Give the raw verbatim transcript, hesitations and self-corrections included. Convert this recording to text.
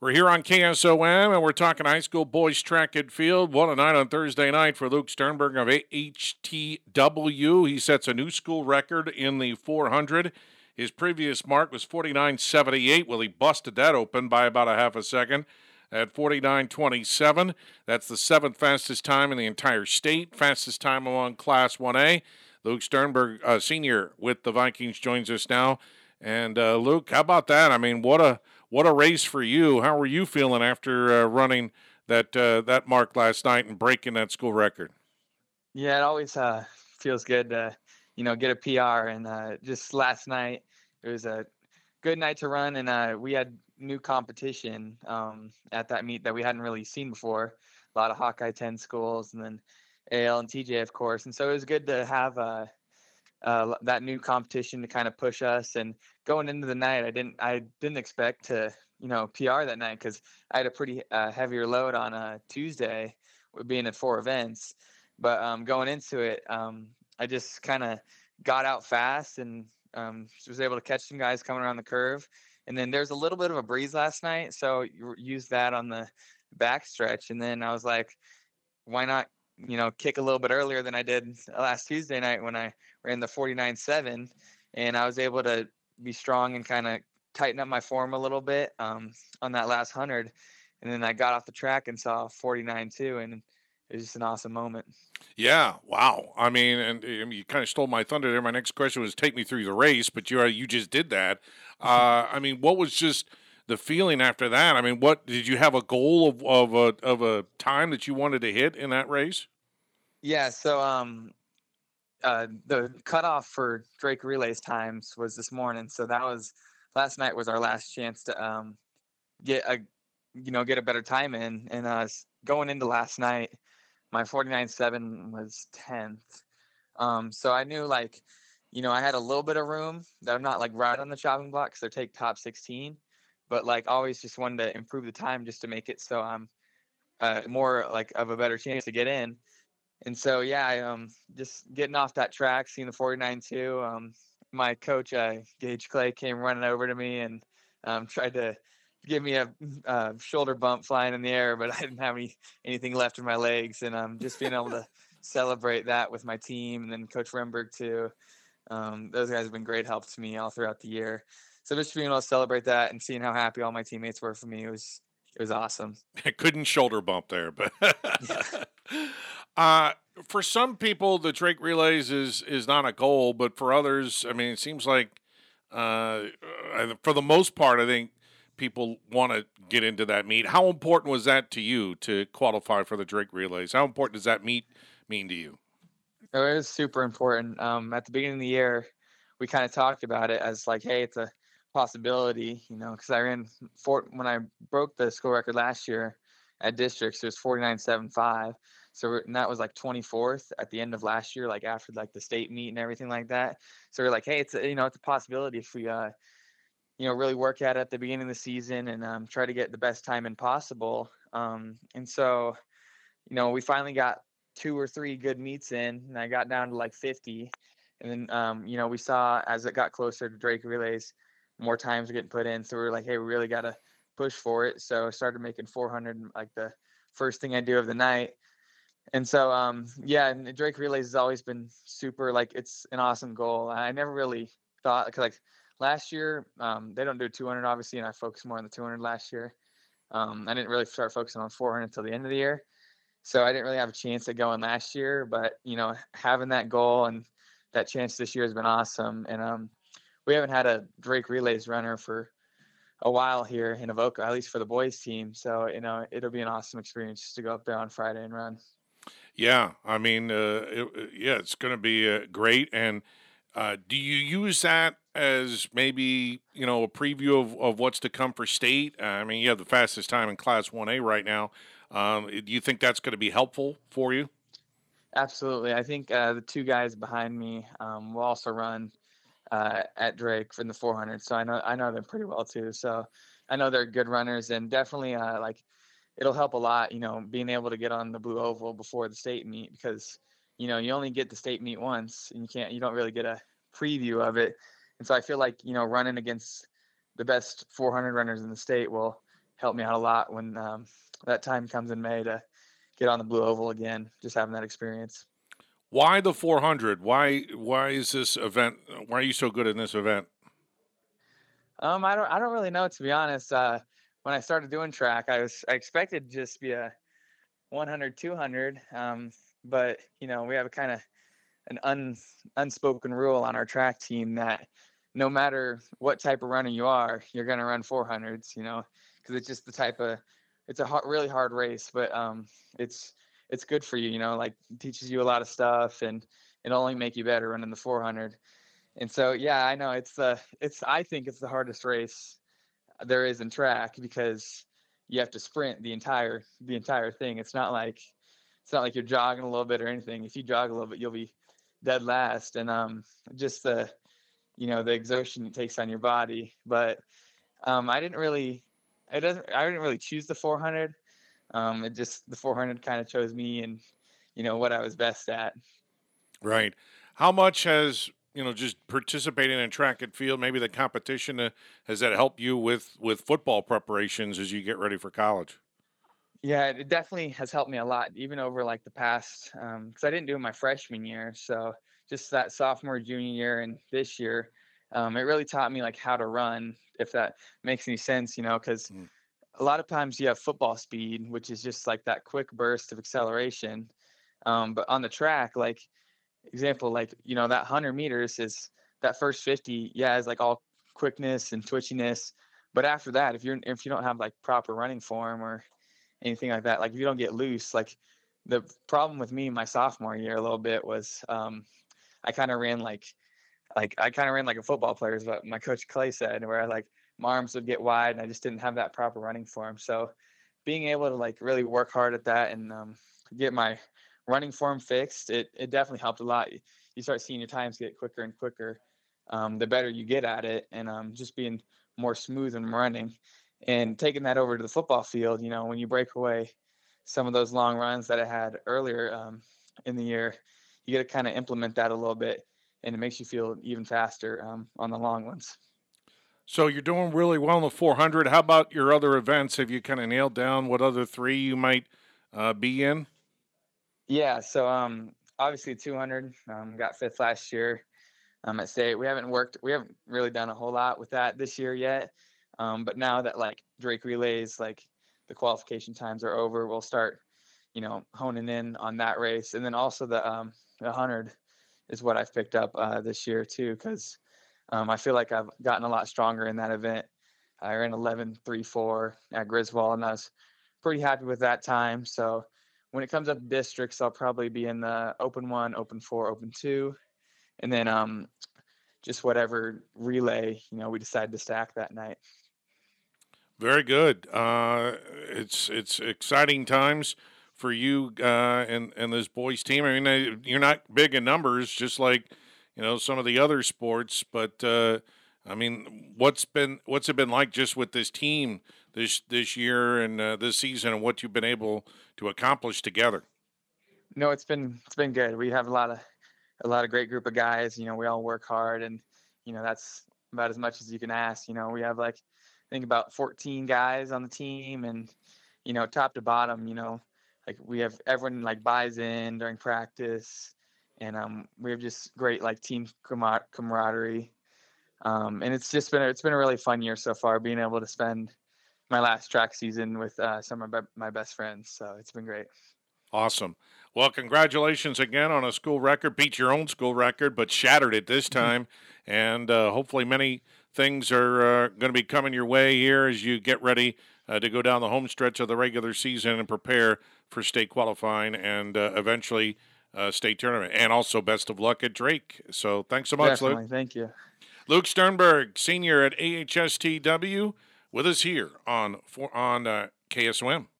We're here on K S O M, and we're talking high school boys track and field. What a night on Thursday night for Luke Sternberg of H T W. He sets a new school record in the four hundred. His previous mark was forty-nine seventy-eight. Well, he busted that open by about a half a second at forty-nine twenty-seven. That's the seventh fastest time in the entire state, fastest time among Class one A. Luke Sternberg, uh, senior with the Vikings, joins us now. And uh, Luke, how about that? I mean, what a what a race for you. How were you feeling after uh, running that uh, that mark last night and breaking that school record? Yeah, it always uh, feels good to, you know, get a P R. And uh, just last night, it was a good night to run, and uh, we had new competition um, at that meet that we hadn't really seen before. A lot of Hawkeye ten schools, and then A L and T J, of course. And so it was good to have uh, uh, that new competition to kind of push us. And going into the night, I didn't I didn't expect to, you know, P R that night because I had a pretty uh, heavier load on a Tuesday, with being at four events. But um, going into it, um, I just kind of got out fast and um, was able to catch some guys coming around the curve. And then there's a little bit of a breeze last night, so you used that on the back stretch. And then I was like, why not, you know, kick a little bit earlier than I did last Tuesday night when I ran the forty-nine seven, and I was able to be strong and kind of tighten up my form a little bit um, on that last hundred. And then I got off the track and saw forty-nine two, and it was just an awesome moment. Yeah, wow. I mean, and, and you kind of stole my thunder there. My next question was take me through the race, but you you just did that. Uh, I mean, what was just the feeling after that? I mean, what did you have a goal of of a of a time that you wanted to hit in that race? Yeah, so um, uh, the cutoff for Drake Relays times was this morning, so that was last night was our last chance to um, get a you know get a better time in. And uh, going into last night, my forty-nine seven was tenth. Um, so I knew, like, you know, I had a little bit of room that I'm not like right on the chopping block because they take top sixteen, but like always just wanted to improve the time just to make it so I'm uh, more like of a better chance to get in. And so, yeah, I um just getting off that track, seeing the forty-nine two. Um, my coach, uh, Gage Clay, came running over to me and um, tried to give me a, a shoulder bump flying in the air, but I didn't have any anything left in my legs. And um, just being able to celebrate that with my team, and then Coach Remberg too. Um, those guys have been great help to me all throughout the year. So just being able to celebrate that and seeing how happy all my teammates were for me, it was it was awesome. I couldn't shoulder bump there, but Yeah. uh, for some people, the Drake Relays is is not a goal, but for others, I mean, it seems like uh, uh, for the most part, I think people want to get into that meet. How important was that to you to qualify for the Drake Relays? How important does that meet mean to you? No, it was super important. Um, at the beginning of the year, we kind of talked about it as like, hey, it's a possibility, you know, because I ran four when I broke the school record last year at districts. It was forty-nine seventy-five. So we're- and that was like twenty-fourth at the end of last year, like after like the state meet and everything like that. So we're like, hey, it's a, you know, it's a possibility if we uh, you know, really work at it at the beginning of the season and um, try to get the best time in possible. Um, and so you know, we finally got two or three good meets in, and I got down to like fifty. And then, um, you know, we saw as it got closer to Drake Relays, more times were getting put in. So we were like, hey, we really got to push for it. So I started making four hundred like the first thing I do of the night. And so, um, yeah, and the Drake Relays has always been super, like, it's an awesome goal. I never really thought, cause like last year, um, they don't do two hundred obviously, and I focused more on the two hundred last year. Um, I didn't really start focusing on four hundred until the end of the year. So I didn't really have a chance at going last year, but you know, having that goal and that chance this year has been awesome. And um, we haven't had a Drake Relays runner for a while here in Avoca, at least for the boys team. So you know, it'll be an awesome experience just to go up there on Friday and run. Yeah, I mean, uh, it, uh, yeah, it's going to be uh, great. And uh, do you use that as maybe you know a preview of, of what's to come for state? Uh, I mean, you have the fastest time in Class One A right now. Um, do you think that's going to be helpful for you? Absolutely, I think uh, the two guys behind me um, will also run uh, at Drake for the four hundred. So I know I know them pretty well too. So I know they're good runners, and definitely uh, like it'll help a lot, you know, being able to get on the blue oval before the state meet because, you know, you only get the state meet once and you can't, you don't really get a preview of it. And so I feel like, you know, running against the best four hundred runners in the state will help me out a lot when um, that time comes in May to get on the blue oval again. Just having that experience. Why the four hundred? Why why is this event? Why are you so good in this event? Um, I don't I don't really know, to be honest. Uh, when I started doing track, I was I expected to just be a one hundred, two hundred. Um, but you know, we have a kind of an un, unspoken rule on our track team that no matter what type of runner you are, you're going to run four hundreds, you know, because it's just the type of, it's a hard, really hard race, but um, it's, it's good for you, you know, like it teaches you a lot of stuff and it'll only make you better running the four hundred. And so, yeah, I know it's the, it's, I think it's the hardest race there is in track because you have to sprint the entire, the entire thing. It's not like, it's not like you're jogging a little bit or anything. If you jog a little bit, you'll be dead last. And um, just the, you know, the exertion it takes on your body. But um, I didn't really, it doesn't, I didn't really choose the four hundred. Um, it just, the four hundred kind of chose me and, you know, what I was best at. Right. How much has, you know, just participating in track and field, maybe the competition, uh, has that helped you with, with football preparations as you get ready for college? Yeah, it definitely has helped me a lot, even over like the past, um, because I didn't do it my freshman year. So just that sophomore, junior year, and this year, um, it really taught me like how to run, if that makes any sense, you know, because Mm. a lot of times you have football speed, which is just like that quick burst of acceleration. Um, but on the track, like example, like, you know, that one hundred meters is that first fifty, yeah, is like all quickness and twitchiness. But after that, if you're if you don't have like proper running form or anything like that, like if you don't get loose, like the problem with me my sophomore year a little bit was um, I kind of ran like like I kind of ran like a football player is what my coach Clay said, where I like my arms would get wide and I just didn't have that proper running form. So being able to like really work hard at that and um, get my running form fixed, it it definitely helped a lot. You start seeing your times get quicker and quicker, um, the better you get at it, and um, just being more smooth and running, and taking that over to the football field. You know, when you break away some of those long runs that I had earlier um, in the year, you get to kind of implement that a little bit, and it makes you feel even faster um, on the long ones. So you're doing really well in the four hundred. How about your other events? Have you kind of nailed down what other three you might uh, be in? Yeah, so um, obviously two hundred um, got fifth last year um, at state. We haven't worked, we haven't really done a whole lot with that this year yet. Um, but now that like Drake relays, like the qualification times are over, we'll start, you know, honing in on that race. And then also the um, the one hundred is what I've picked up uh, this year too, because um, I feel like I've gotten a lot stronger in that event. I ran eleven three four at Griswold, and I was pretty happy with that time. So when it comes up to districts, I'll probably be in the open one, open four, open two, and then um, just whatever relay, you know, we decide to stack that night. Very good. Uh, it's it's exciting times for you uh, and and this boys team. I mean, uh, you're not big in numbers, just like you know some of the other sports. But uh, I mean, what's been what's it been like just with this team this this year and uh, this season, and what you've been able to accomplish together? No, it's been it's been good. We have a lot of a lot of great group of guys. You know, we all work hard, and you know that's about as much as you can ask. You know, we have like I think about fourteen guys on the team, and you know, top to bottom, you know, like we have everyone like buys in during practice, and um, we have just great like team camar- camaraderie. Um, and it's just been it's been a really fun year so far, being able to spend my last track season with uh, some of my, my best friends. So it's been great. Awesome. Well, congratulations again on a school record. Beat your own school record, but shattered it this time. And uh, hopefully, many things are uh, going to be coming your way here as you get ready uh, to go down the home stretch of the regular season and prepare for state qualifying and uh, eventually uh, state tournament. And also, best of luck at Drake. So, thanks so much, Luke. Definitely. Thank you. Luke Sternberg, senior at A H S T W, with us here on for, on uh, K S O M.